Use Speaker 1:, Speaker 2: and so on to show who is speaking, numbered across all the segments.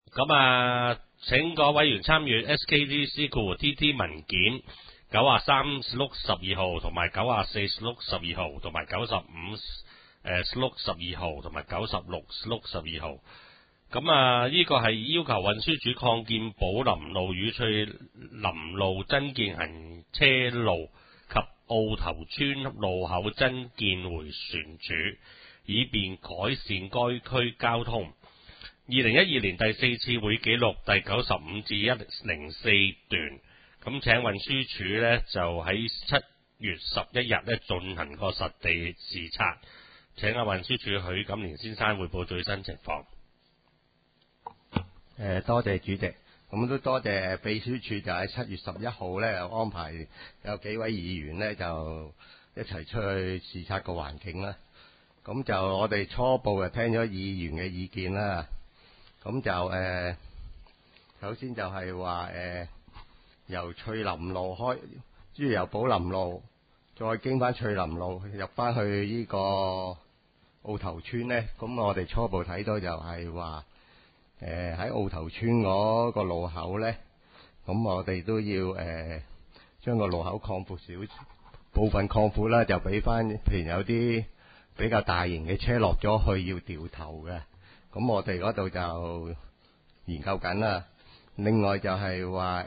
Speaker 1: 咁請各委員參閱 SKDC-TT 文件93/12號同埋94/12號同埋95/12號同埋96/12號。咁呢個係要求運輸署擴建寶林路與翠林路增建行車路及澳頭村路口增建迴旋處，以便改善該區交通。2012年第4次會議記錄第95至104段。咁請運輸署呢就喺7月11日呢進行個實地視察，請運輸署許錦年先生匯報最新情況。
Speaker 2: 多謝主席，咁都多謝秘書處就喺7月11號呢安排有幾位議員呢就一齊出去視察個環境啦。咁就我哋初步就聽咗議員嘅意見啦。咁就首先就係話由翠林路開，即係由寶林路再經翻翠林路入翻去呢個澳頭村呢。咁我哋初步睇到就係話喺澳頭村嗰個路口呢，咁我哋都要將個路口擴闊少，部分擴闊啦，就俾翻譬如有啲比較大型嘅車落咗去要掉頭嘅。咁我哋嗰度就研究緊啦。另外就係話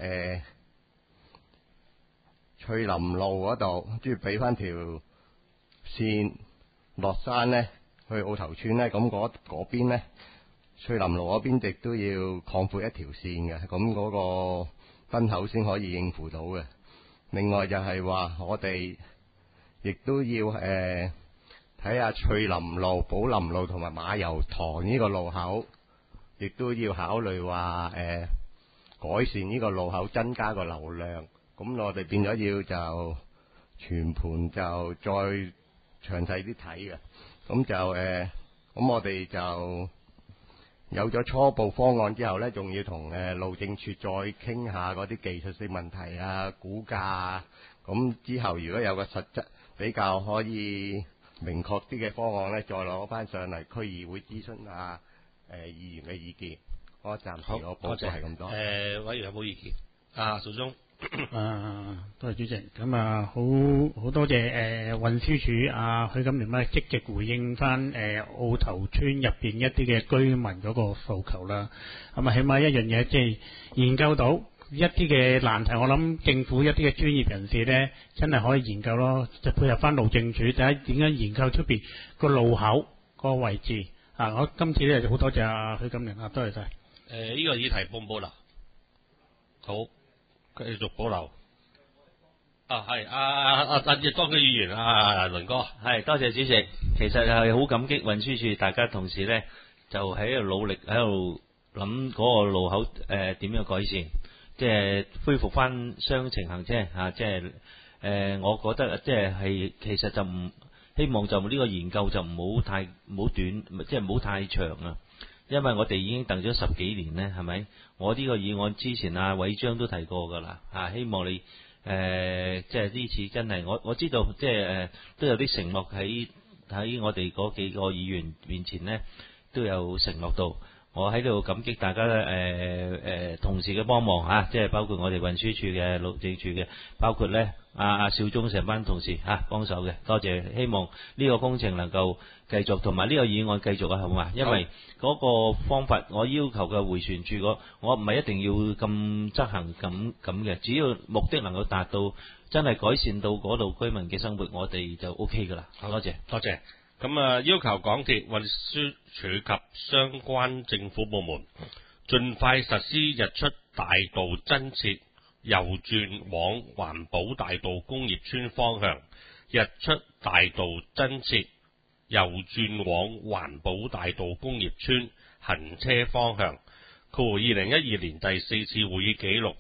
Speaker 2: 翠林路嗰度，即係俾翻條線落山呢，去澳頭村呢。咁嗰邊呢，翠林路嗰邊亦都要擴闊一條線嘅。咁嗰個分口先可以應付到嘅。另外就係話我哋亦都要睇下翠林路、寶林路同埋馬油塘呢個路口，亦都要考慮話改善呢個路口，增加個流量。咁我哋變咗要就全盤就再詳細啲睇嘅。咁就咁我哋就有咗初步方案之後呢，仲要同路政署再傾下嗰啲技術性問題啊、估價啊。咁之後如果有個實質比較可以明確啲嘅方案呢，再攞翻上嚟區議會諮詢下議員嘅意見。我暫時我報告係咁多。
Speaker 1: 委員有冇意見？邵忠。
Speaker 3: 多謝主席。咁好多謝運輸署許錦年積極回應翻澳頭村入邊一啲嘅居民嗰個訴求啦。咁起碼一樣嘢，即係研究到一啲嘅難題，我諗政府一啲嘅專業人士呢，真係可以研究咯，就配合翻路政署，就係點樣研究出邊個路口個位置。我今次呢就好多謝許錦年多謝晒。
Speaker 1: 呢個議題保唔保留？好，繼續保留。係當區議員倫哥。
Speaker 4: 係，多謝主席。其實係好感激運輸署大家同事呢，就喺度努力喺度諗嗰個路口點樣改善，即係恢復翻雙程行車即係我覺得即係其實就唔希望就呢個研究就唔好短，即係唔好太長啊。因為我哋已經等咗10幾年呢，係咪？我呢個議案之前偉章都提過㗎啦，希望你即係呢次真係我知道即係都有啲承諾喺我哋嗰幾個議員面前呢，都有承諾到。我喺度感激大家同事嘅幫忙即係包括我哋運輸署嘅、路政署嘅，包括呢邵忠成班同事幫手嘅，多謝。希望呢個工程能夠繼續，同埋呢個議案繼續好嘛？因為嗰個方法我要求嘅迴旋處我唔係一定要咁執行咁嘅，只要目的能夠達到，真係改善到嗰度居民嘅生活，我哋就 OK 㗎啦。好，多謝。
Speaker 1: 多謝。咁要求港鐵、運輸署及相關政府部門盡快實施日出大道增設右轉往環保大道工業村方向，日出大道增設右轉往環保大道工業村行車方向。2012年第4次會議記錄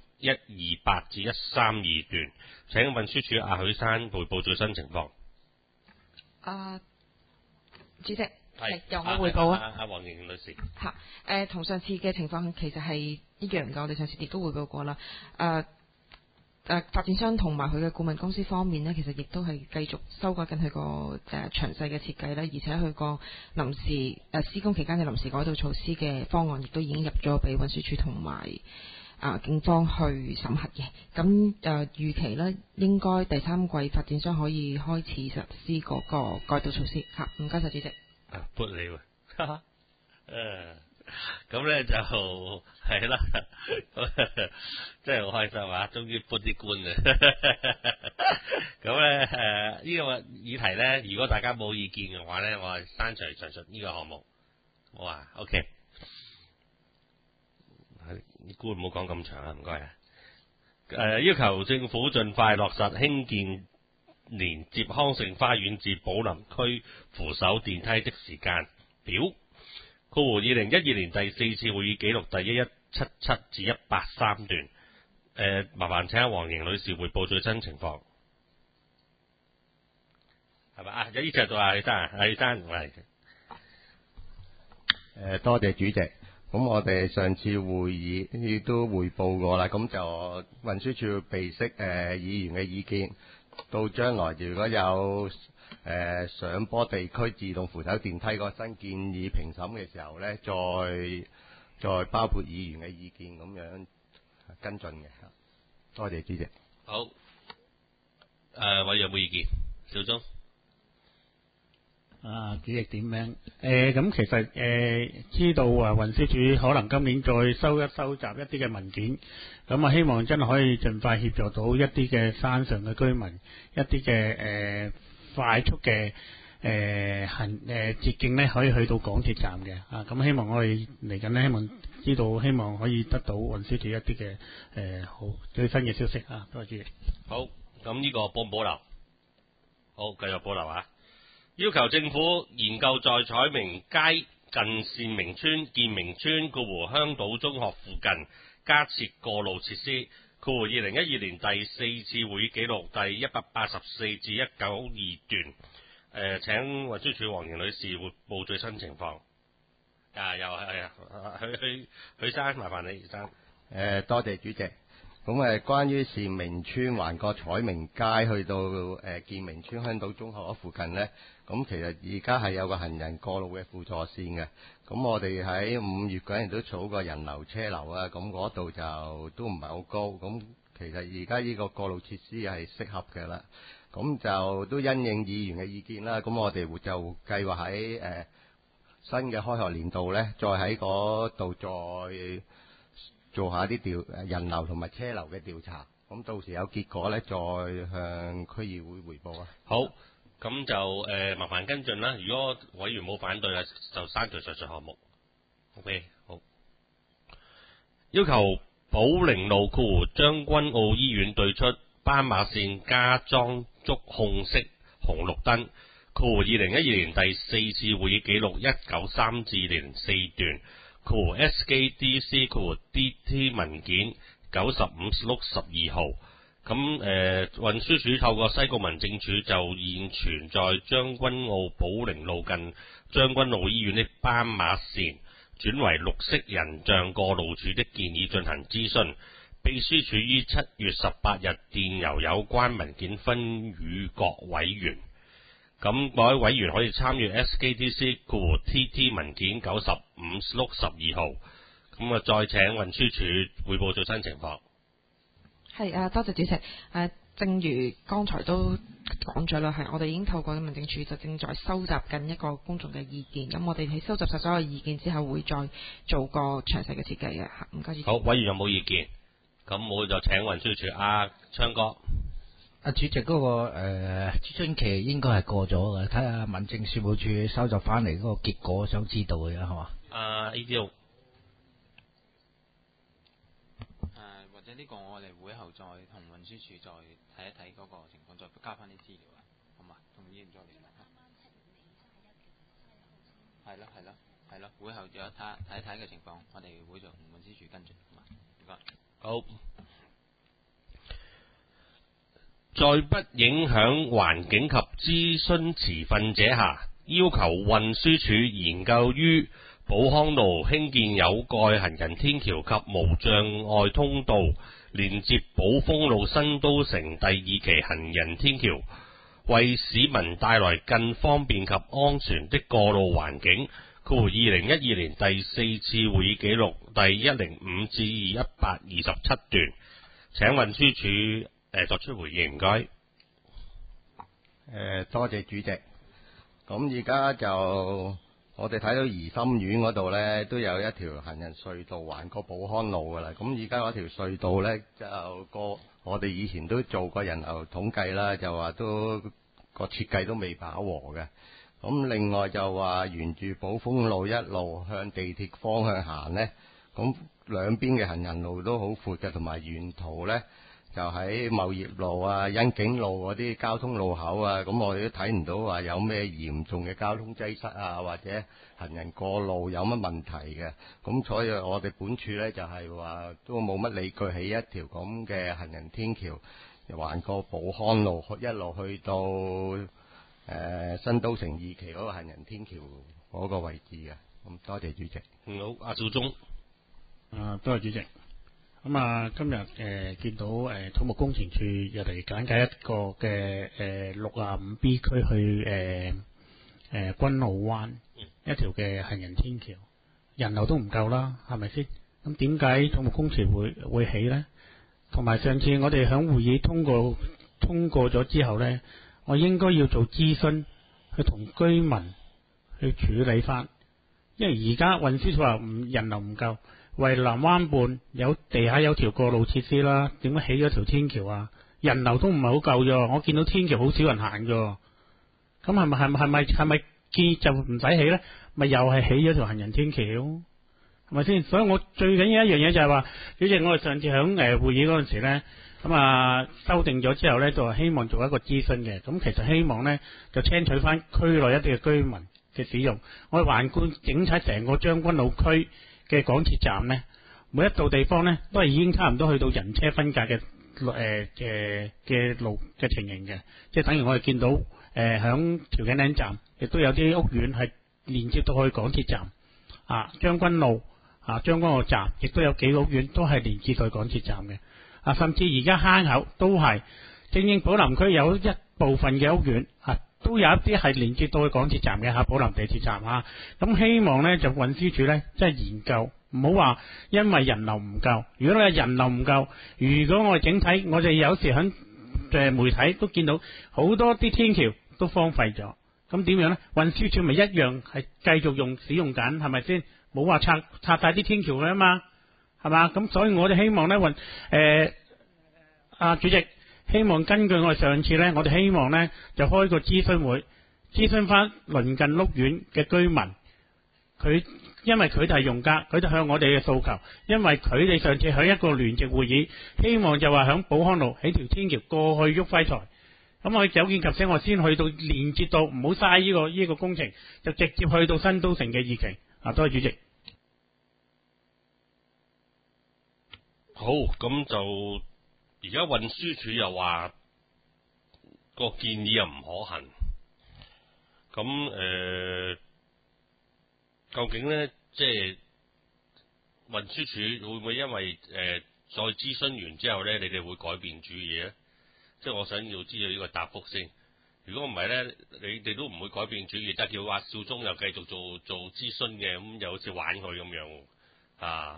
Speaker 1: 128至132段，請運輸署許生匯報最新情況。
Speaker 5: 主席，由我匯報
Speaker 1: 黃盈女士。
Speaker 5: 同上次嘅情況其實係一樣嘅，我哋上次亦都匯報過啦。 發展商同埋佢嘅顧問公司方面呢，其實亦都係繼續修改緊佢個詳細嘅設計啦，而且佢個臨時施工期間嘅臨時改道措施嘅方案，亦都已經入咗俾運輸署同埋警方去審核嘅。咁預期呢，應該第三季發展商可以開始實施嗰個改道措施。唔該晒主席。
Speaker 1: 撥你喎，咁咧就係啦，真係好開心啊！終於撥啲官啊！咁咧呢個議題咧，如果大家冇意見嘅話咧，我係刪除上述呢個項目。好啊 ，OK。官唔好講咁長啊，唔該啊。要求政府盡快落實興建連接康盛花園至寶林區扶手電梯的時間表。2012年第4次會議記錄第1177至183段。麻煩請黃瑩女士匯報最新情況。係咪啊？有呢隻到啊，李生啊，李生係。
Speaker 2: 多謝主席。咁我哋上次會議亦都匯報過啦，咁就運輸署備悉議員嘅意見，到將來如果有上坡地區自動扶手電梯個新建議評審嘅時候咧，再包括議員嘅意見咁樣跟進嘅。多謝主席。
Speaker 1: 好。委員有冇意見？小鐘。
Speaker 3: 主席點名？咁其實知道運輸署可能今年再收集一啲嘅文件，咁希望真係可以盡快協助到一啲嘅山上嘅居民，一啲嘅快速嘅捷徑咧，可以去到港鐵站嘅。咁希望我哋嚟緊咧，希望可以得到運輸署一啲嘅好最新嘅消息啊！多謝主席。
Speaker 1: 好，咁呢個保唔保留？好，繼續保留啊！要求政府研究在彩明街近善明村、建明村香島中學附近加設過路設施。2012年第4次會議記錄第184至192段。請運輸署黃瑩女士匯報最新情況。又係許生，麻煩你，許生。
Speaker 2: 多謝主席。咁關於善明村橫過彩明街去到建明村香島中學嗰附近呢，咁其實而家係有個行人過路嘅輔助線嘅。咁我哋喺5月嗰陣都數過人流車流啊，咁嗰度就都唔係好高。咁其實而家呢個過路設施係適合嘅啦。咁就都因應議員嘅意見啦。咁我哋就計劃喺新嘅開學年度呢，再喺嗰度再做下啲人流同埋車流嘅調查，咁到時有結果咧，再向區議會彙報啊。
Speaker 1: 好，咁就麻煩跟進啦。如果委員冇反對啊，就刪除上述項目。OK， 好。要求寶寧路將軍澳醫院對出斑馬線加裝觸控式紅綠燈。2012年第4次會議記錄193至04段。SKDC DT 文件95/62號。咁運輸署透過西貢民政處就現存在將軍澳寶寧路近將軍澳醫院的斑馬線轉為綠色人像過路處的建議進行諮詢。秘書處於7月18日電郵有關文件分予各委員。咁各位委員可以參閱 SKDC TT 文件95/62號。咁再請運輸署匯報最新情況。
Speaker 5: 係多謝主席。正如剛才都講咗啦，係我哋已經透過民政處就正在收集緊一個公眾嘅意見。咁我哋喺收集晒所有意見之後，會再做個詳細嘅設計嘅。唔該主席。
Speaker 1: 好，委員有冇意見？咁我就請運輸署昌哥。
Speaker 6: 主席嗰個諮詢期應該係過咗嘅，睇下民政事務處收集翻嚟嗰個結果，想知道嘅係嘛
Speaker 1: ？ADO。
Speaker 7: 或者呢個我哋會後再同運輸署再睇一睇嗰個情況，再加翻啲資料啊，好嘛？同議員再聯絡。係咯，會後再睇一睇嘅情況，我哋會再同運輸署跟進，好嘛？唔該。
Speaker 1: 好。在不影響環境及諮詢持份者下，要求運輸署研究於寶康路興建有蓋行人天橋及無障礙通道，連接寶豐路新都城第2期行人天橋，為市民帶來更方便及安全的過路環境。括2012年第4次會議記錄第105至127段，請運輸署作出回應，唔該。
Speaker 2: 多謝主席。咁而家就我哋睇到怡心苑嗰度呢，都有一條行人隧道橫過寶康路噶啦。咁而家嗰條隧道呢，就我哋以前都做過人流統計啦，就話都個設計都未飽和嘅。咁另外就話沿住寶豐路一路向地鐵方向行呢，咁兩邊嘅行人路都好闊嘅，同埋沿途呢，就喺茂業路啊、欣景路嗰啲交通路口啊，咁我哋都睇唔到話有咩嚴重嘅交通擠塞啊，或者行人過路有乜問題嘅。咁所以我哋本處呢，就係話都冇乜理據起一條咁嘅行人天橋，橫過寶康路一路去到新都城2期嗰個行人天橋嗰個位置嘅。咁多謝主席。
Speaker 1: 好，阿兆忠。
Speaker 3: 多謝主席。咁啊，今日見到土木工程處入嚟簡介一個嘅65B 區去君澳灣一條嘅行人天橋，人流都唔夠啦，係咪先？咁點解土木工程會起呢？同埋上次我哋響會議通過咗之後呢，我應該要做諮詢，去同居民去處理翻，因為而家運輸署話人流唔夠。為南灣畔地下有條過路設施啦，點解起咗條天橋啊？人流都唔係好夠啫，我見到天橋好少人行啫。咁係咪建議就唔使起呢？咪又係起咗條行人天橋，係咪先？所以我最緊要一樣嘢就係話，主席，我哋上次響會議嗰陣時呢，咁啊修訂咗之後呢，就係希望做一個諮詢嘅。咁其實希望呢，就聽取翻區內一啲嘅居民嘅使用。我哋環觀整體成個將軍澳區嘅港鐵站呢，每一度地方呢，都係已經差唔多去到人車分隔嘅路嘅情形嘅，即係等於我哋見到響調景嶺站，亦都有啲屋苑係連接到去港鐵站啊，將軍路啊，將軍澳站亦都有幾個屋苑都係連接到去港鐵站嘅啊，甚至而家坑口都係正正寶林區有一部分嘅屋苑啊，都有一啲係連接到去港鐵站嘅寶林地鐵站啊。咁希望呢，就運輸署呢，即係研究，唔好話因為人流唔夠。如果你人流唔夠，如果我哋整體，我哋有時喺媒體都見到好多啲天橋都荒廢咗，咁點樣呢？運輸署咪一樣係繼續使用緊，係咪先？冇話拆晒啲天橋嘅啊嘛，係嘛？咁所以我哋希望呢，主席。希望根據我哋上次呢，我哋希望呢就開個諮詢會，諮詢翻鄰近屋苑嘅居民，因為佢哋係用家，佢哋向我哋嘅訴求，因為佢哋上次喺一個聯席會議，希望就話響寶康路起條天橋過去旭輝台，咁我有見及此，我先去到連接到，唔好嘥呢個工程，就直接去到新都城嘅2期。多謝主席。
Speaker 1: 好，咁就。而家運輸署又話個建議又唔可行，咁究竟呢？即係運輸署會唔會因為再諮詢完之後呢，你哋會改變主意呢？即係我想要知道呢個答覆先。如果唔係呢，你哋都唔會改變主意，得叫阿兆忠又繼續做諮詢嘅，咁又好似玩佢咁樣啊。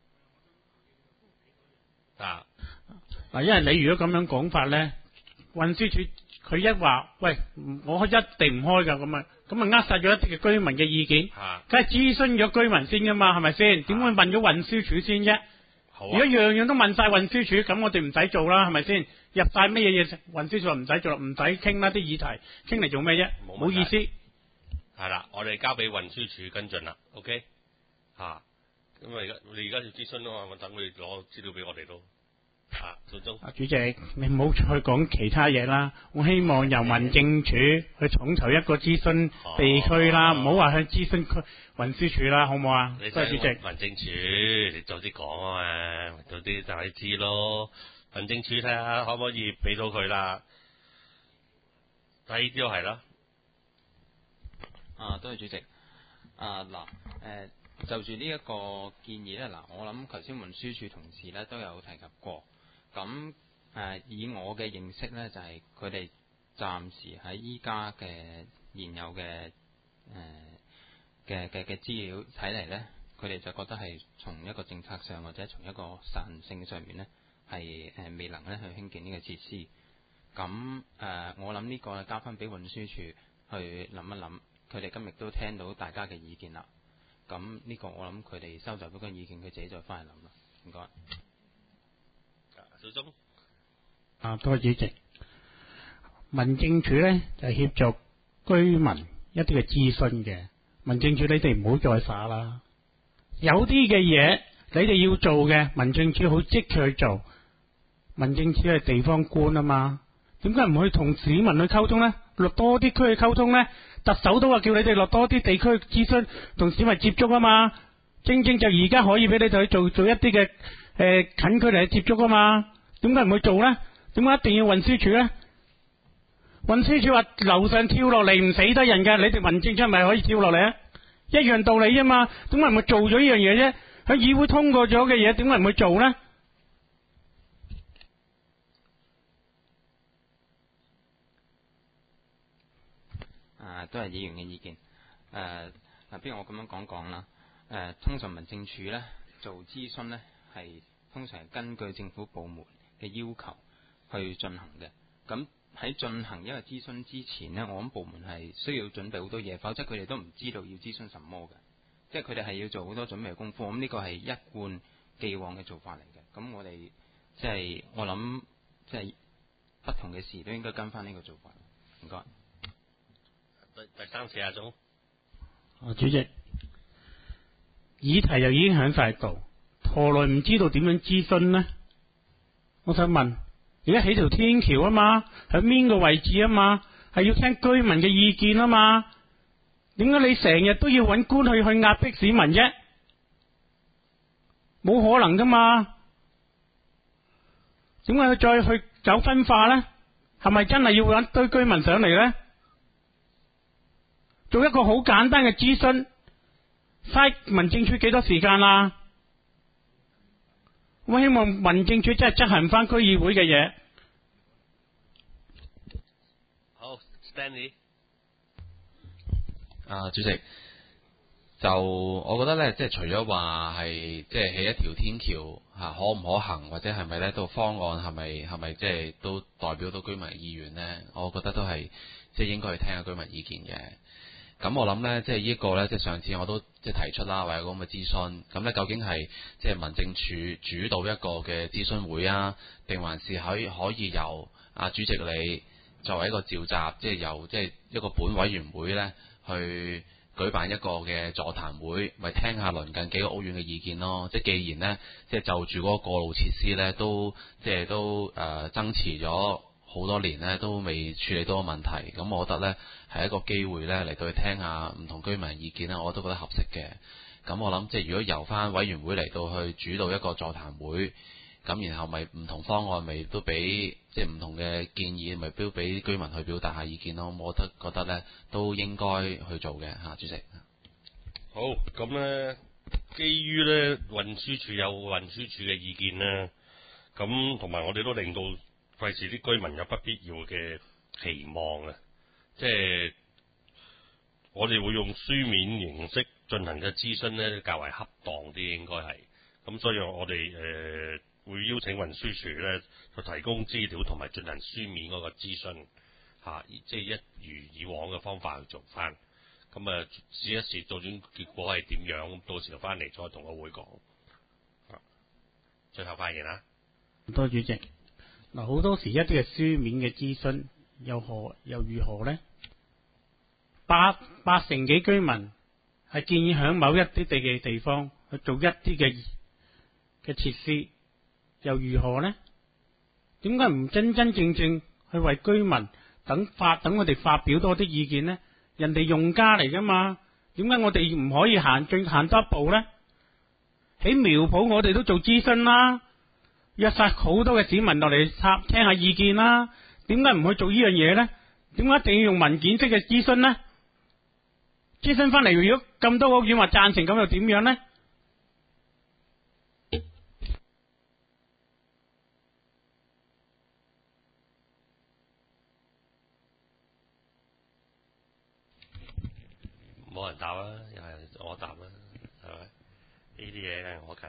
Speaker 3: 因為你如果咁樣講法呢，運輸署佢一話，喂，我一定唔開㗎，咁啊扼殺咗一啲嘅居民嘅意見，梗係諮詢咗居民先㗎嘛，係咪先？點會問咗運輸署先啫？如果樣樣都問晒運輸署，咁我哋唔使做啦，係咪先？入晒乜嘢運輸署唔使做，唔使傾啦，啲議題傾嚟做咩啫？冇意思。
Speaker 1: 係啦，我哋交俾運輸署跟進啦。OK，咁啊你而家要諮詢啊嘛，我等佢攞資料俾我哋都。
Speaker 3: 主席，你唔好再講其他嘢啦。我希望由民政處去統籌一個諮詢地區啦，唔好話向諮詢區運輸署啦，好唔好啊？多謝主席。
Speaker 1: 民政處，你早啲講啊嘛，早啲就你知咯。民政處睇下可唔可以俾到佢啦。第二啲都係啦。
Speaker 7: 多謝主席。 就住呢一個建議呢，嗱，我諗頭先運輸署同事呢都有提及過。咁以我嘅認識呢，就係佢哋暫時喺依家嘅現有嘅嘅資料睇嚟呢，佢哋就覺得係從一個政策上或者從一個實行性上面呢，係未能咧去興建呢個設施。咁我諗呢個交翻俾運輸署去諗一諗，佢哋今日都聽到大家嘅意見啦。咁呢個我諗佢哋收集嗰個意見，佢自己再翻去諗啦。唔該。
Speaker 1: 小鐘。
Speaker 3: 多謝主席。民政處呢就協助居民一啲嘅諮詢嘅。民政處你哋唔好再耍啦。有啲嘅嘢你哋要做嘅，民政處好積極去做。民政處係地方官啊嘛，點解唔去同市民去溝通呢？落多啲區去溝通呢？特首都話叫你哋落多啲地區諮詢，同市民接觸啊嘛。正正就而家可以俾你哋去做一啲嘅近距離去接觸啊嘛。點解唔去做呢？點解一定要運輸署呢？運輸署話樓上跳落嚟唔死得人嘅，你哋民政處係咪可以跳落嚟啊？一樣道理啫嘛。點解唔去做咗呢樣嘢啫？喺議會通過咗嘅嘢，點解唔去做呢？
Speaker 7: 都係議員嘅意見。不如我咁樣講啦。通常民政處呢做諮詢呢，係通常係根據政府部門嘅要求去進行嘅。咁喺進行一個諮詢之前呢，我諗部門係需要準備好多嘢，否則佢哋都唔知道要諮詢什麼嘅。即係佢哋係要做好多準備功夫。咁呢個係一貫既往嘅做法嚟嘅。咁我哋我諗不同嘅事都應該跟翻呢個做法。唔該。
Speaker 1: 第三次阿總。
Speaker 3: 主席，議題又已經喺晒度，何來唔知道點樣諮詢呢？我想問，而家起條天橋啊嘛，喺邊個位置啊嘛，係要聽居民嘅意見啊嘛？點解你成日都要揾官去壓迫市民啫？冇可能噶嘛？點解佢再去走分化呢？係咪真係要揾堆居民上嚟呢？做一個好簡單嘅諮詢，嘥民政處幾多時間啊？我希望民政處真係執行翻區議會嘅嘢。
Speaker 1: 好 ，Stanley。
Speaker 8: 主席，就我覺得呢，即係除咗話係即係起一條天橋可唔可行，或者係咪呢個方案係咪即係都代表到居民意願呢？我覺得都係即係應該去聽下居民意見嘅。咁我諗呢，即係呢個呢，即係上次我都即係提出啦，或者咁嘅諮詢。咁呢，究竟係即係民政處主導一個嘅諮詢會啊，定還是可以由主席你作為一個召集，即係由即係一個本委員會呢去舉辦一個嘅座談會，咪聽下鄰近幾個屋苑嘅意見咯。即係既然呢，即係就住嗰個過路設施呢，都爭持咗好多年呢，都未處理到個問題。咁我覺得呢，係一個機會呢，嚟到去聽下唔同居民意見呢，我都覺得合適嘅。咁我諗即係如果由翻委員會嚟到去主導一個座談會，咁然後咪唔同方案咪都俾即係唔同嘅建議，咪都俾居民去表達下意見咯。我覺得呢都應該去做嘅嚇，主席。
Speaker 1: 好，咁呢，基於呢運輸署有運輸署嘅意見啦，咁同埋我哋都令到費事啲居民有不必要嘅期望啊，即係我哋會用書面形式進行嘅諮詢呢，較為恰當啲，應該係。咁所以我哋會邀請運輸署呢，就提供資料同埋進行書面嗰個諮詢即係一如以往嘅方法去做翻。咁試一試到底結果係點樣，到時就翻嚟再同個會講。最後發言啦。
Speaker 3: 多主席。嗱，好多時一啲嘅書面嘅諮詢又如何呢？八成幾居民係建議響某一啲地方去做一啲嘅設施，又如何呢？點解唔真正去為居民等我哋發表多啲意見呢？人哋用家嚟噶嘛？點解我哋唔可以行多一步呢？喺苗圃我哋都做諮詢啦。約晒好多嘅市民落嚟聽下意見啦，點解唔去做呢樣嘢呢？點解一定要用文件式嘅諮詢呢？ 諮詢翻嚟，如果咁多屋苑話贊成，咁又點樣呢？
Speaker 1: 冇人答啦，又係我答啦，係咪？呢啲嘢係我緊。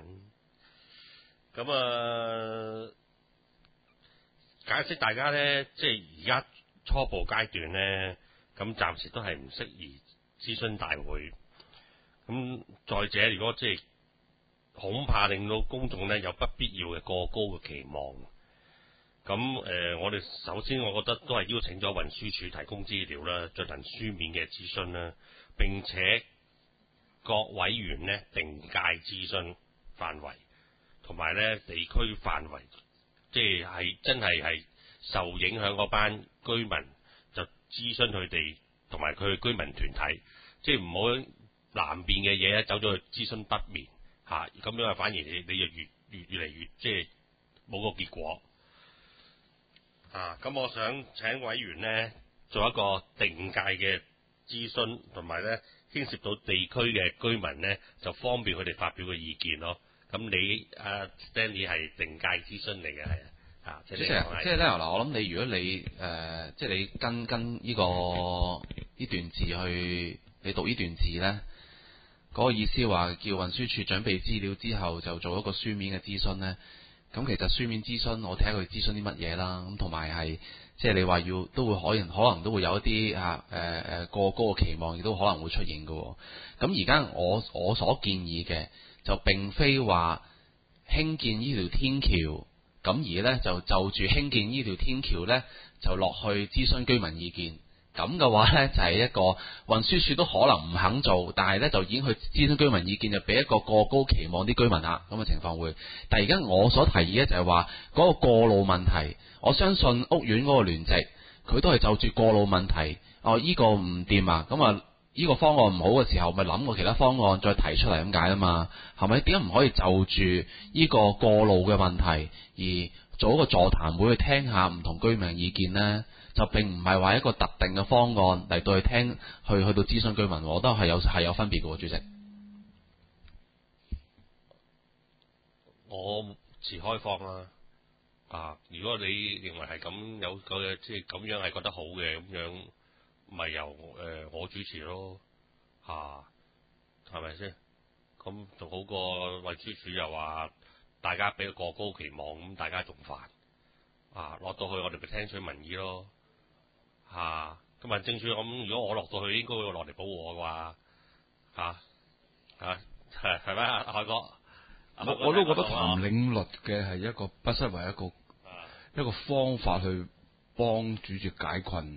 Speaker 1: 咁解釋大家咧，即係而家初步階段咧，咁暫時都係唔適宜諮詢大會。咁再者，如果即係恐怕令到公眾咧有不必要嘅過高嘅期望。咁我哋首先我覺得都係邀請咗運輸署提供資料啦，進行書面嘅諮詢啦。並且各委員呢定界諮詢範圍，同埋呢地區範圍，即係真係受影響嗰班居民就諮詢佢哋，同埋佢嘅居民團體，即係唔好南邊嘅嘢走咗去諮詢北面嚇，咁樣反而你就越嚟越即係冇個結果啊！咁我想請委員呢做一個定界嘅諮詢，同埋咧牽涉到地區嘅居民咧，就方便佢哋發表嘅意見咯。咁你Stanley 係定界諮詢嚟嘅，係啊，即係
Speaker 8: 咧嗱，我諗你如果你即係你跟呢段字去，你讀呢段字咧，嗰個意思話叫運輸署準備資料之後就做一個書面嘅諮詢咧。咁其實書面諮詢，我睇下佢諮詢啲乜嘢啦。咁同埋係即係你話都會可能都會有一啲過高嘅期望，亦都可能會出現嘅。咁而家我所建議嘅就並非話興建呢條天橋，咁而呢就住興建呢條天橋呢，就落去諮詢居民意見。咁嘅話呢，就係一個運輸署都可能唔肯做，但係呢就已經去諮詢居民意見，就俾一個過高期望啲居民啦，咁嘅情況會。但係而家我所提議呢，就係話嗰個過路問題，我相信屋苑嗰個聯席佢都係就住過路問題，呢個唔掂啊，咁啊呢個方案唔好嘅時候，咪諗過其他方案再提出嚟咁解啊嘛，係咪？點解唔可以就住呢個過路嘅問題而做一個座談會去聽下唔同居民意見呢？就並唔係話一個特定嘅方案嚟到去聽，去到諮詢居民，我覺得係有分別嘅喎，主席。
Speaker 1: 我持開放啦，如果你認為係咁有個即係咁樣係覺得好嘅，咁樣咪由我主持咯，係咪先？咁仲好過運輸署又話大家俾個過高期望，咁大家仲煩落到去我哋咪聽取民意咯。咁民政處咁，如果我落到去，應該會落嚟保護我啩？係咪海哥？
Speaker 9: 我都覺得談領律嘅係一個不失為一個方法去幫主席解困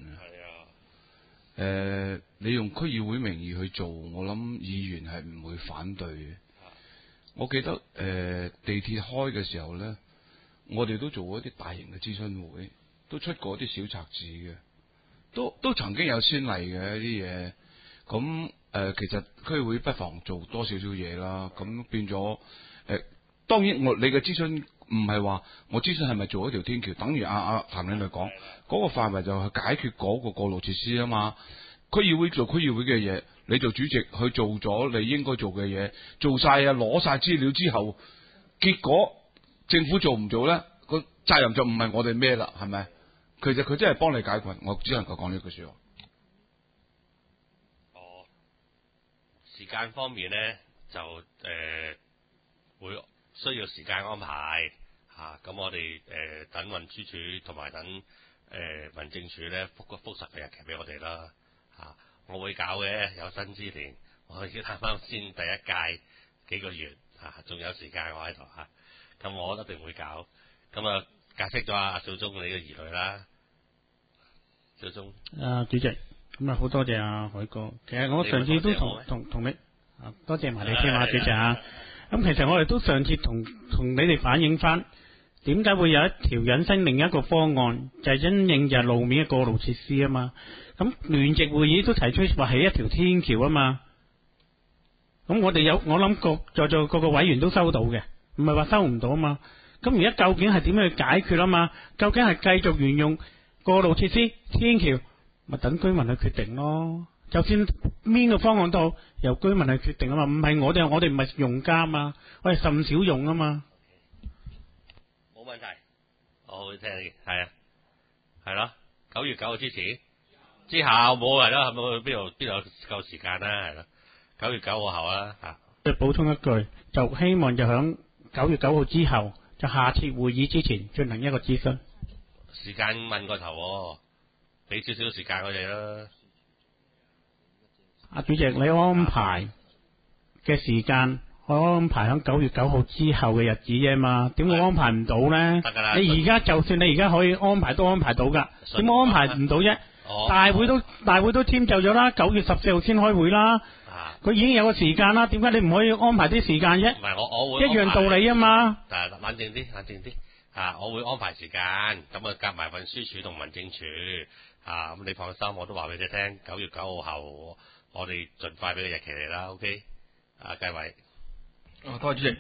Speaker 9: 嘅。你用區議會名義去做，我諗議員係唔會反對嘅。我記得地鐵開嘅時候咧，我哋都做過一啲大型嘅諮詢會，都出過啲小冊子嘅。都曾經有先例嘅啲嘢，咁其實區議會不妨做多少少嘢啦，咁變咗當然你嘅諮詢唔係話我諮詢係咪做一條天橋，等於譚領嚟講嗰個範圍就係解決嗰個過路設施啊嘛。區議會做區議會嘅嘢，你做主席去做咗你應該做嘅嘢，做晒攞晒資料之後，結果政府做唔做咧？個責任就唔係我哋孭啦，係咪？其實佢真係幫你解困，我只能夠講呢句說話。
Speaker 1: 時間方面咧就會需要時間安排咁我哋等運輸署同埋等民政處咧復實嘅日期俾我哋啦我會搞嘅，有生之年我已經啱啱先第一屆幾個月仲有時間我喺度咁我一定會搞咁解釋咗阿少忠你嘅疑慮啦，少忠。
Speaker 3: 主席，咁好多謝阿海哥。其實我上次都同你多謝埋你添主席咁其實我哋都上次同你哋反映翻，點解會有一條引申另一個方案，就係因應就係路面嘅過路設施啊嘛。咁聯席會議都提出話起一條天橋啊嘛。咁我諗在座各個委員都收到嘅，唔係話收唔到啊嘛。咁而家究竟係點樣去解決啊嘛？究竟係繼續沿用過路設施天橋，咪等居民去決定咯。 就算邊個方案都好，由居民去決定啊嘛，唔係我哋唔係用家嘛，我哋甚少用啊嘛。
Speaker 1: 冇問題，我會聽你，係啊，係咯，9月9號之前，之後冇係咯，係咪邊度有夠時間啦？係咯，9月9號後啦嚇。
Speaker 3: 再補充一句，就希望就響9月9號之後，就下次會議之前進行一個諮詢。
Speaker 1: 時間問個頭喎，俾少少時間我哋啦。
Speaker 3: 主席，你安排嘅時間，我安排喺9月9號之後嘅日子啫嘛，點會安排唔到呢？
Speaker 1: 得㗎啦。
Speaker 3: 你而家就算你而家可以安排都安排到㗎，點解安排唔到啫？大會都簽就咗啦，9月14號先開會啦。佢已經有個時間啦，點解你唔可以安排啲時間啫？
Speaker 1: 唔係我會
Speaker 3: 一樣道理啊嘛。
Speaker 1: 冷靜啲我會安排時間，咁啊夾埋運輸署同民政處咁你放心，我都話俾你聽，9月9號後我哋盡快俾個日期嚟啦 ，OK？ 繼偉。
Speaker 10: 多謝主席。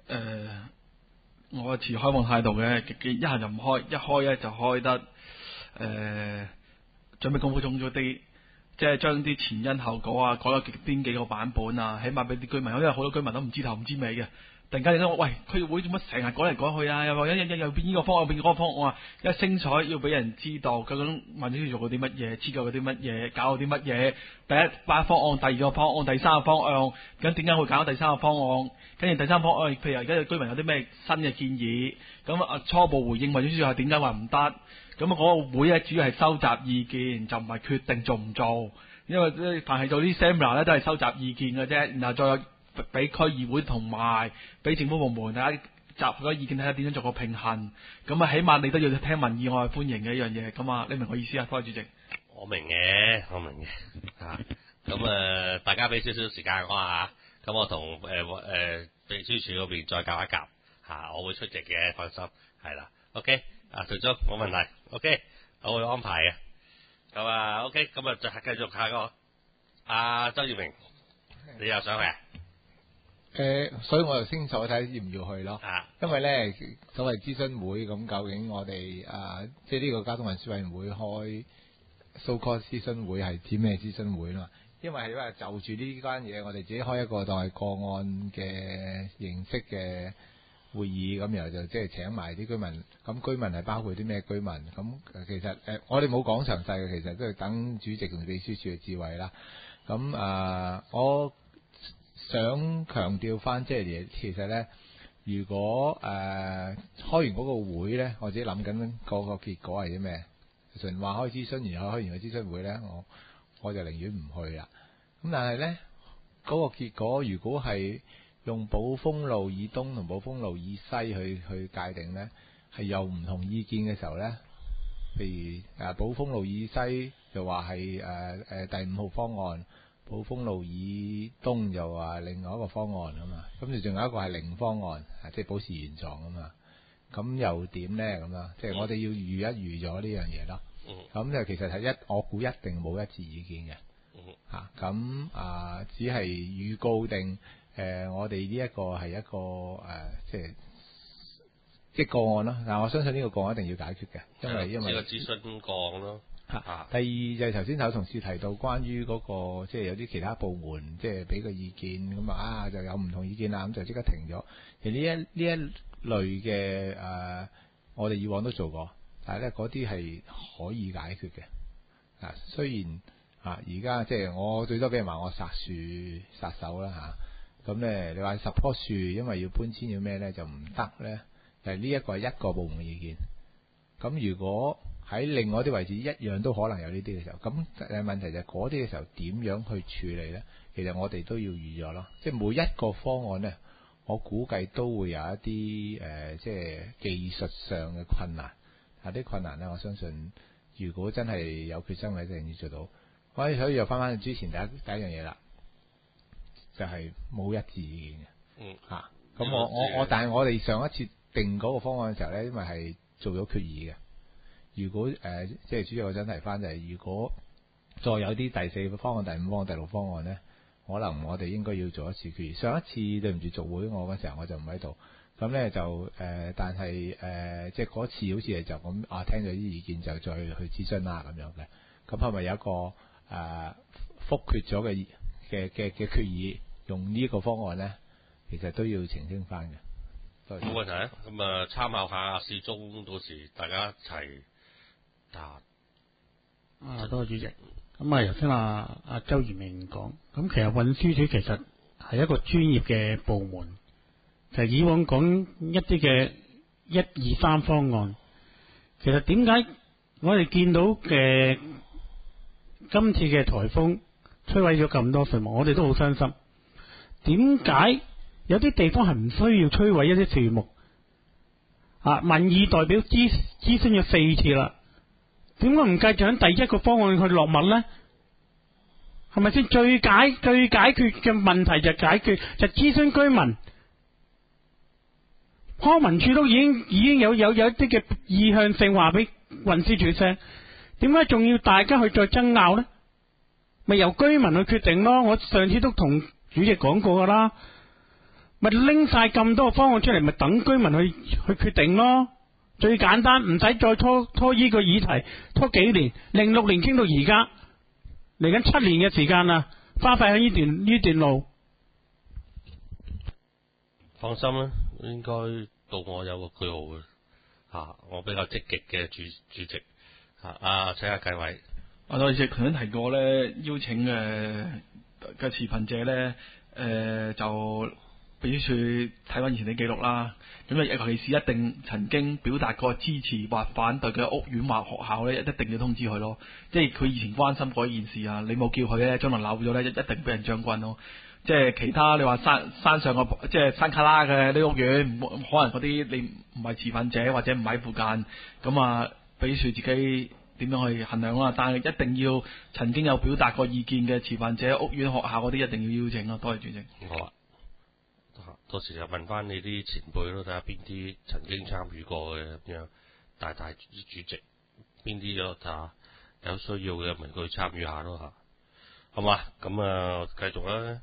Speaker 10: 我持開放態度嘅，一下就唔開，一開咧就開得準備功夫中咗啲。即係將啲前因後果啊，改咗邊幾個版本啊，起碼俾啲居民，因為好多居民都唔知頭唔知尾嘅。突然間你都喂，區議會做乜成日改嚟改去啊？又話又變呢個方案，變嗰個方案，我話一精彩要俾人知道究竟民政處做過啲乜嘢，設計過啲乜嘢，搞過啲乜嘢。第一版方案，第二個方案，第三個方案，咁點解會搞第三個方案？跟住第三方案，譬如而家嘅居民有啲咩新嘅建議，咁初步回應民政處係點解話唔得？咁嗰個會咧主要係收集意見，就唔係決定做唔做。因為凡係做啲 seminar 咧都係收集意見嘅啫，然後再俾區議會同埋俾政府部門大家集嗰意見，睇下點樣做個平衡。咁啊，起碼你都要聽民意，我係歡迎嘅一樣嘢。咁啊，你明我意思啊？多謝主席。
Speaker 1: 我明嘅咁大家俾少少時間我下，咁我同秘書處嗰邊再夾一夾我會出席嘅，放心係啦。OK。徐總冇問題 ，OK， 我會安排嘅。咁OK，咁就繼續下個周耀明，你又想去？
Speaker 11: 所以我就清楚睇要唔要去咯。因為咧所謂諮詢會，咁究竟我哋即係呢個交通運輸委員會開 so called 諮詢會係指咩諮詢會嘛？因為係就住呢間嘢，我哋自己開一個當係個案嘅形式嘅會議，咁然後就即係請埋啲居民，咁居民係包括啲咩居民？咁其實我哋冇講詳細嘅，其實都係等主席同秘書處嘅智慧啦。咁我想強調翻，即係其實咧，如果開完嗰個會咧，我自己諗緊個結果係啲咩？純話開諮詢，然後開完個諮詢會咧，我就寧願唔去啦。咁但係咧，嗰個結果如果係用寶豐路以東同寶豐路以西去界定呢，係有唔同意見嘅時候呢，譬如寶豐路以西就話係第5號方案，寶豐路以東就話另外一個方案啊嘛，咁就仲有一個係零方案，即係保持原狀啊嘛，咁又點呢？咁啦，即係我哋要預一預咗呢樣嘢咯。咁就其實係我估一定冇一致意見嘅。咁只係預告定。我哋呢一個係一個即係個案咯，但我相信呢個個案一定要解決嘅，因為呢個諮詢個案咯。第二就係頭先有同事提到關於嗰個即係有啲其他部門即係俾個意見咁就有唔同意見啦，咁就即刻停咗。其實呢一類嘅我哋以往都做過，但係咧嗰啲係可以解決嘅。雖然而家即係我最多俾人話我殺手啦咁咧，你話10棵樹，因為要搬遷要咩咧，就唔得咧。就係呢一個係一個部門嘅意見。咁如果喺另外啲位置一樣都可能有呢啲嘅時候，咁問題就係嗰啲嘅時候點樣去處理咧？其實我哋都要預咗咯。即係每一個方案咧，我估計都會有一啲即係技術上嘅困難。啲困難咧，我相信如果真係有決心嘅，一定要做到。所以又翻之前第一樣嘢啦。就係冇一致意見嘅，咁但係我哋上一次定嗰個方案嘅時候咧，因為係做咗決議嘅。如果即係主席我想提翻就係，如果再有啲第4個方案、第5方案、第6方案咧，可能我哋應該要做一次決議。上一次對唔住續會，我嗰時候我就唔喺度，咁咧就但係即係嗰次好似係就咁聽咗啲意見就再去諮詢啦咁樣嘅。咁係咪有一個覆決咗嘅決議，用呢個方案咧，其實都要澄清翻嘅。
Speaker 1: 冇問題啊，咁啊參考下市中，到時大家一齊答。
Speaker 3: 多謝主席。咁啊，頭先阿周賢明講，咁其實運輸署其實係一個專業嘅部門，就係以往講一啲嘅1、2、3方案，其實點解我哋見到嘅今次嘅颱風摧毀咗咁多樹木，我哋都好傷心。點解有啲地方係唔需要摧毀一啲樹木？民意代表諮詢咗4次啦，點解唔繼續喺第一個方案去落實呢？係咪先？最解決嘅問題就解決，就諮詢居民。康文署都已經有一啲嘅意向性話俾運輸署聲，點解仲要大家去再爭拗呢？咪由居民去決定咯。我上次都同主席講過噶啦，咪拎晒咁多方案出嚟，咪等居民去決定咯。最簡單，唔使再拖呢個議題，拖幾年，06年傾到而家，嚟緊7年嘅時間啦，花費喺呢段路。
Speaker 1: 放心啦，應該到我有個句號嘅我比較積極嘅主席請下繼偉。
Speaker 10: 多謝頭先提過咧，邀請嘅持份者咧，就秘書處睇翻以前啲記錄啦。咁尤其是一定曾經表達過支持或反對嘅屋苑或學校咧，一定要通知佢咯。即係佢以前關心過一件事啊，你冇叫佢咧，將來鬧咗咧，一定俾人將軍咯。即係其他你話山上個即係山卡拉嘅啲屋苑，可能嗰啲你唔係持份者或者唔喺附近，咁啊，秘書處自己點樣去衡量啦？但係一定要曾經有表達過意見嘅持份者、屋苑、學校嗰啲一定要邀請咯。多謝主席。
Speaker 1: 好啊，到時就問翻你啲前輩咯，睇下邊啲曾經參與過嘅咁樣，大主席邊啲有需要嘅，咪去參與下咯好嘛？咁啊，繼續啦。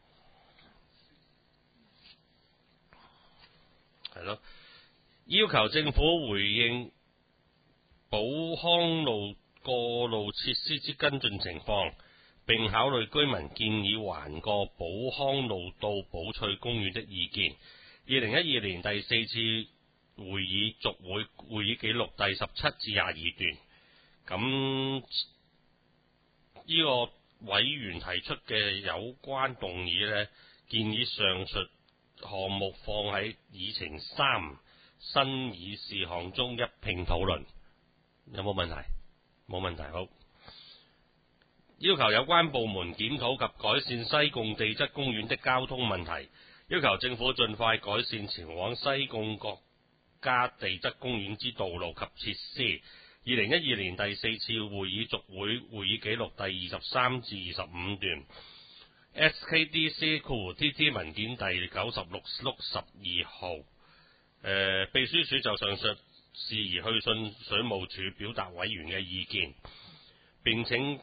Speaker 1: 係咯，要求政府回應寶康路過路設施之跟進情況，並考慮居民建議橫過寶康路到寶翠公園的意見。2012年第4次會議續會議記錄第17至22段。咁呢個委員提出嘅有關動議呢，建議上述項目放喺議程3新議事項中一併討論，有冇問題？冇問題，好。要求有關部門檢討及改善西貢地質公園的交通問題，要求政府盡快改善前往西貢國家地質公園之道路及設施。2012年第4次會議續會議記錄第23至25段。SKDC-TT 文件第96/62號，秘書處就上述事宜去信水務署表達委員嘅意見，並請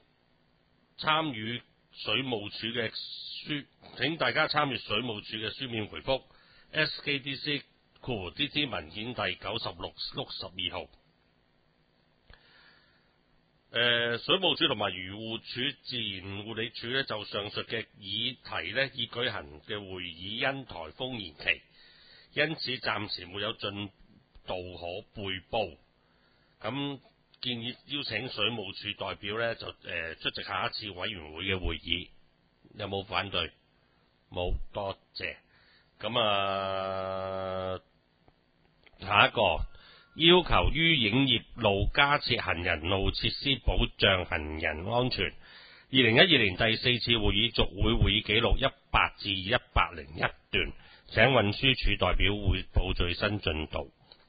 Speaker 1: 大家參與水務署嘅書面回覆。SKDC-TT 文件第96/62號。水務署同埋漁護署自然護理署咧，就上述嘅議題咧，已舉行嘅會議因颱風延期，因此暫時沒有進度可匯報。咁建議邀請水務署代表咧，就出席下一次委員會嘅會議。有冇反對？冇，多謝。咁下一個。要求於影業路加設行人路設施，保障行人安全。2012年第4次會議續會議記錄100至101段，請運輸署代表匯報最新進度。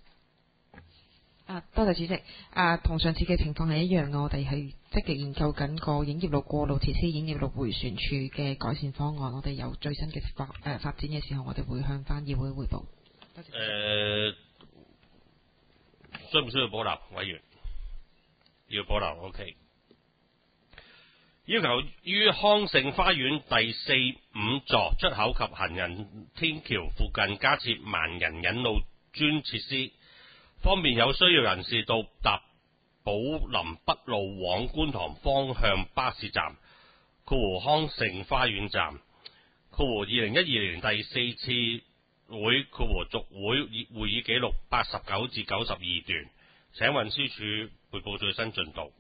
Speaker 5: 多謝主席。同上次嘅情況係一樣嘅，我哋係積極研究緊個影業路過路設施、影業路迴旋處嘅改善方案。我哋有最新嘅發展嘅時候，我哋會向翻議會匯報。多謝。
Speaker 1: 需唔需要保留？委員要保留 ，OK。要求於康盛花園第4、5座出口及行人天橋附近加設盲人引路磚設施，方便有需要人士到達寶林北路往觀塘方向巴士站康盛花園站2012年第4次會續會會議記錄89至92段，請運輸署匯報最新進度。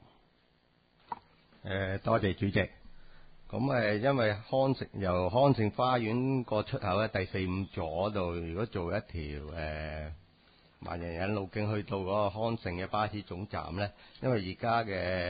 Speaker 2: 多謝主席。咁因為由康盛花園個出口咧第45座嗰度，如果做一條萬人引路徑去到嗰個康盛嘅巴士總站咧，因為而家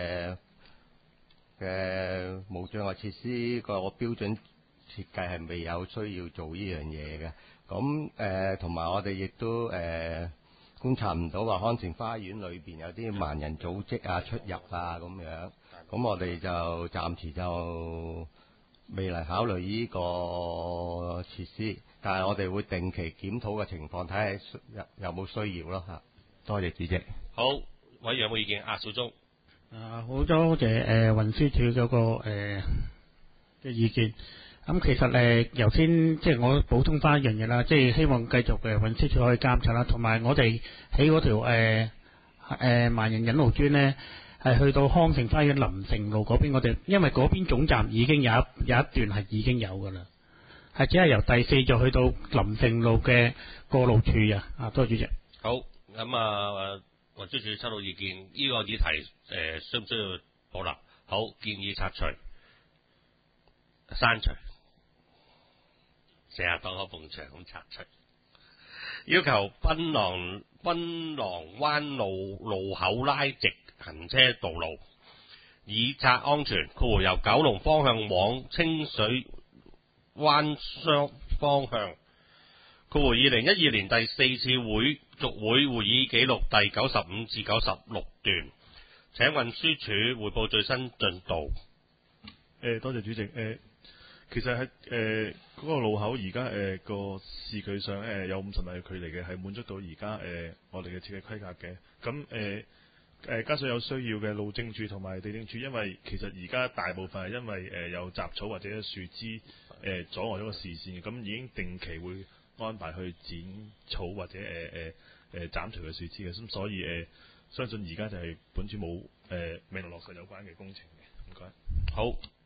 Speaker 2: 嘅無障礙設施個標準設計係未有需要做呢樣嘢嘅。咁同埋我哋亦都觀察唔到話康盛花園裏邊有啲萬人組織啊出入啊咁樣。咁我哋就暫時就未嚟考慮呢個設施，但係我哋會定期檢討嘅情況，睇下有冇需要咯嚇。多謝主席。
Speaker 1: 好，委員有冇意見？小鍾。
Speaker 3: 好多謝運輸署嗰個嘅意見。咁其實頭先即係我補充翻一樣嘢啦，即係希望繼續運輸署可以監察啦，同埋我哋喺嗰條萬人引路專呢。係去到康盛花園林城路嗰邊，我哋因為嗰邊總站已經有一段係已經有㗎啦，係只係由第4座去到林城路嘅過路處啊。多謝主席。
Speaker 1: 好，咁運輸署收到意見，呢個議題需唔需要保留？好，建議拆除、刪除，成日當我埲牆咁拆除。要求檳榔灣路口拉直行車道路，以策安全。由九龍方向往清水灣方向。2012年第4次會續會會議記錄第95至96段，請運輸署匯報最新進度。
Speaker 12: 多謝主席。其實喺嗰個路口而家個視距上有50米嘅距離嘅，係滿足到而家我哋嘅設計規格嘅。咁加上有需要嘅路政署同埋地政署，因為其實而家大部分係因為有雜草或者樹枝阻礙咗個視線，咁已經定期會安排去剪草或者斬除嘅樹枝嘅。咁所以相信而家就係本署冇未能落實有關嘅工程嘅。唔該。
Speaker 1: 好，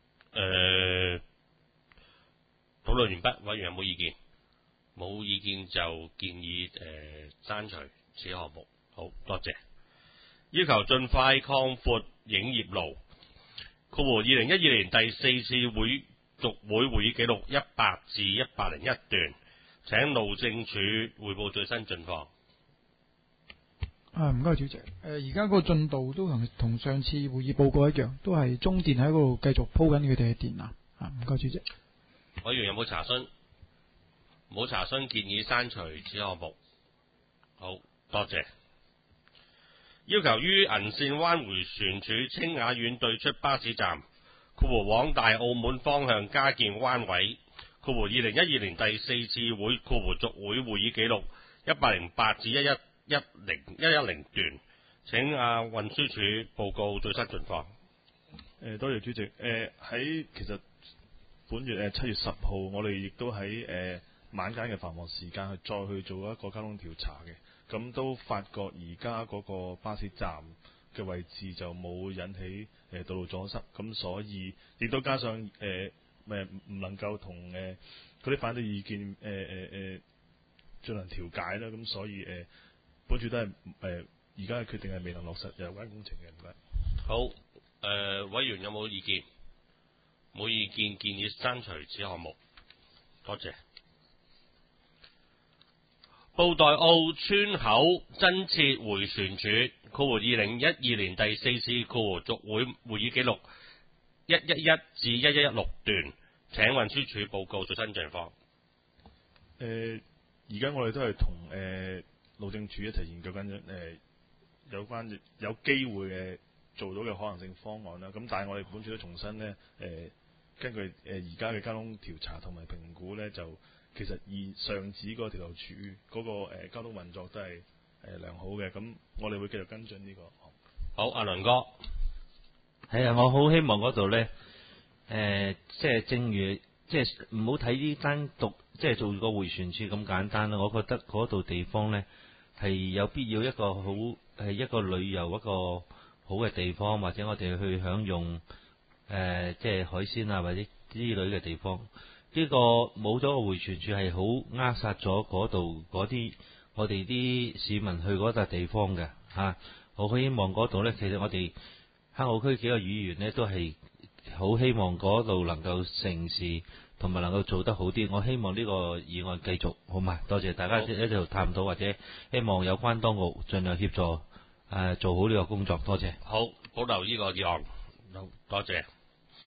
Speaker 1: 討論完畢，委員有冇意見？冇意見就建議刪除此項目。好，多謝。要求盡快擴闊影業路。2012年第4次會續會會議記錄100至101段，請路政署匯報最新進況。
Speaker 13: 唔該主席。而家個進度都同上次會議報告一樣，都係中電喺嗰度繼續鋪緊佢哋嘅電纜。唔該主席。
Speaker 1: 委員有冇查詢？冇查詢，建議刪除此項目。好，多謝。要求於銀線灣迴旋處清雅苑對出巴士站，往大澳門方向加建彎位。2012年第4次會續會會議記錄108至110段，請運輸署報告最新情況。
Speaker 12: 多謝主席。喺其實本月7月10號，我哋亦都喺晚間嘅繁忙時間再去做一個交通調查嘅。咁都發覺而家嗰個巴士站嘅位置就冇引起道路阻塞，咁所以亦都加上唔能夠同嗰啲反對意見進行調解啦，咁所以本署都係而家嘅決定係未能落實有關工程嘅。唔該。
Speaker 1: 好，委員有冇意見？冇意見，建議刪除此項目。多謝。布袋澳村口增設迴旋處，2012年第4次續會議記錄111至116段，請運輸署報告最新情況。
Speaker 12: 而家我哋都係同路政署一齊研究緊有關有機會做到嘅可能性方案啦。咁但係我哋本署都重申呢，根據而家嘅交通調查同埋評估呢，就其實上址嗰個鐵路處嗰個交通運作都係良好嘅。咁我哋會繼續跟進呢個。
Speaker 1: 好，阿倫哥。
Speaker 4: 係啊，我好希望嗰度呢，即係正如即係唔好睇呢單獨，即係做個迴旋處咁簡單啦。我覺得嗰度地方呢，係有必要一個好係一個旅遊一個好嘅地方，或者我哋去享用即係海鮮啊或者之類嘅地方。呢個冇咗個回旋處係好扼殺咗嗰度嗰啲我哋啲市民去嗰笪地方嘅嚇。我希望嗰度呢，其實我哋坑澳區幾個議員呢都係好希望嗰度能夠成事，同埋能夠做得好啲。我希望呢個議案繼續好嘛？多謝大家一度探討，或者希望有關當局盡量協助做好呢個工作。多謝。
Speaker 1: 好，保留呢個議案，多謝。